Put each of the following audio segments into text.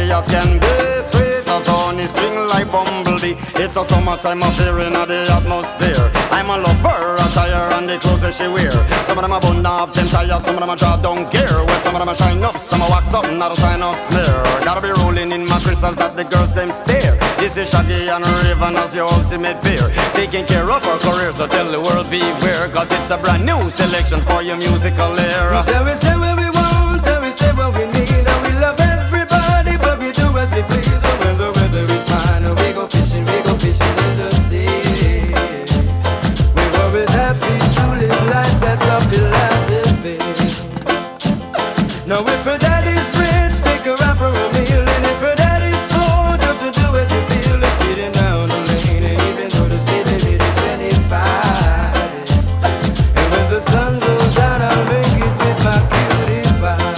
as can be, sweet as honey, sting like bumblebee. It's a summertime affair in the atmosphere. I'm a lover, attire and the clothes that she wear. Some of them are bun up, them tires, some of them are draw down gear. Well, some of them are shine up, some are wax up, not a sign of smear. Gotta be rolling in my crystals that the girls them stare. This is Shaggy and Raven as your ultimate peer, taking care of our career, so tell the world beware, cause it's a brand new selection for your musical era. We say what we want, and we say what we need, and we love everybody, but we do as we please. And when the weather is fine, we go fishing in the sea. We're always happy to live life, that's our philosophy. Now if her daddy's rich, take her out for a meal, and if her daddy's poor, just to do as you feel. Let's get it down the lane, and even though the speed limit is 25, and when the sun goes down, I'll make it with my cutie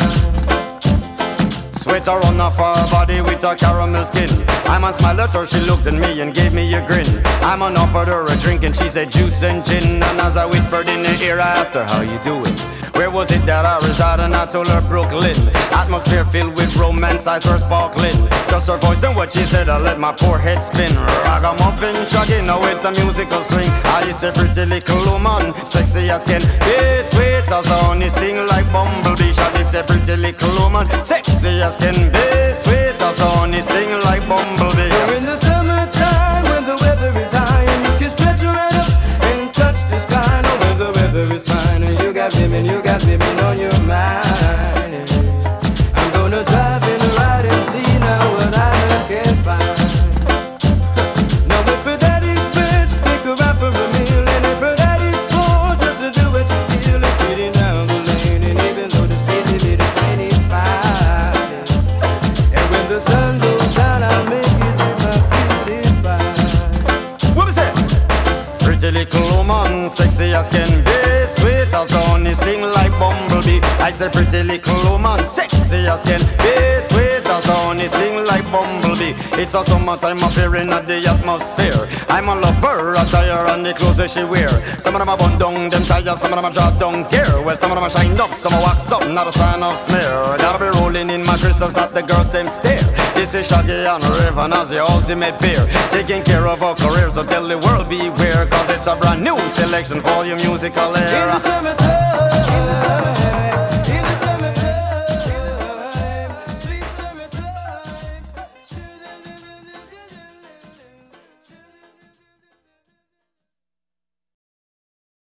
pie. Sweater on off her body with a caramel skin. I'm on smile at her, she looked at me and gave me a grin. I'm on offered her a drink and she said juice and gin. And as I whispered in her ear, I asked her, how you doing? Where was it that I resided? And I told her Brooklyn. Atmosphere filled with romance, eyes were sparkling. Just her voice and what she said, I let my poor head spin. Ragamuffin, Shaggy, now with a musical swing. I is a pretty little woman, sexy as can be, sweet as honey, sting like bumblebee. Shaggy's a pretty little woman, sexy as can be, sweet as honey, sting like bumblebee. We're in the summertime when the weather is high, and you can stretch right up and touch the sky. Now when the weather is fine, and you got women on your mind. I'm gonna drive in the ride and see now what I can find. Now if her daddy's rich, take her out for a meal, and if her daddy's poor, just to do what you feel. Let's get it down the lane, and even though the speed limit is 25, and when the sun goes down, I'll make it with my cutie pie. What was that? Pretty little woman, sexy as can be, sweet as honey, sting like bumblebee. I said pretty little woman, sexy as can be, sweet as honey, sting like bumblebee. It's a summertime affair in the atmosphere. I'm a lover, attire and the clothes that she wear. Some of them are bun down, them tires, some of them are draw down gear. Well, some of them are shine up, some are wax up, not a sign of smear. Gotta be rolling in my crystals that the girls them stare. This is Shaggy and Raven as the ultimate peer, taking care of our career, so tell the world beware, cause it's a brand new selection for your musical era. In the summertime,